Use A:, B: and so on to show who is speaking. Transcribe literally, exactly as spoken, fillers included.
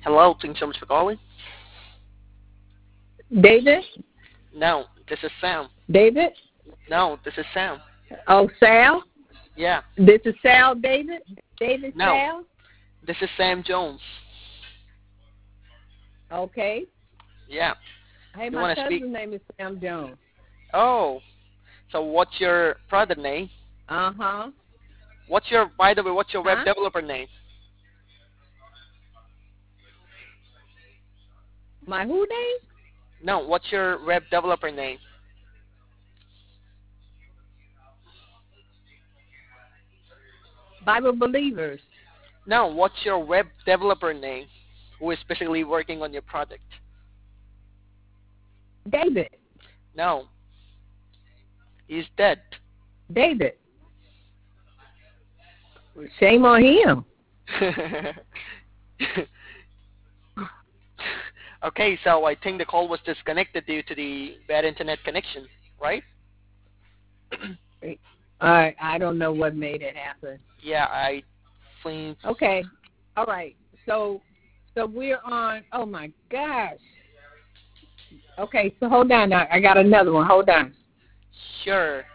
A: Hello, thanks so much for calling.
B: David?
A: No, this is Sam.
B: David?
A: No, this is Sam.
B: Oh, Sal?
A: Yeah.
B: This is Sal, David? David
A: No,
B: Sal?
A: this is Sam Jones.
B: Okay.
A: Yeah.
B: Hey,
A: You
B: my
A: want to speak?
B: cousin's name is Sam Jones.
A: Oh, so what's your product name?
B: Uh-huh.
A: What's your, by the way, what's your web
B: Huh?
A: developer name?
B: My who name?
A: No, what's your web developer name?
B: Bible Believers.
A: No, what's your web developer name? Who is specifically working on your project?
B: David.
A: No, he's dead.
B: David. Shame on him.
A: Okay, so I think the call was disconnected due to the bad internet connection, right?
B: I I don't know what made it happen.
A: Yeah, I think.
B: Okay. All right. So so we're on. Oh my gosh. Okay. So hold on. Now. I got another one. Hold on.
A: Sure.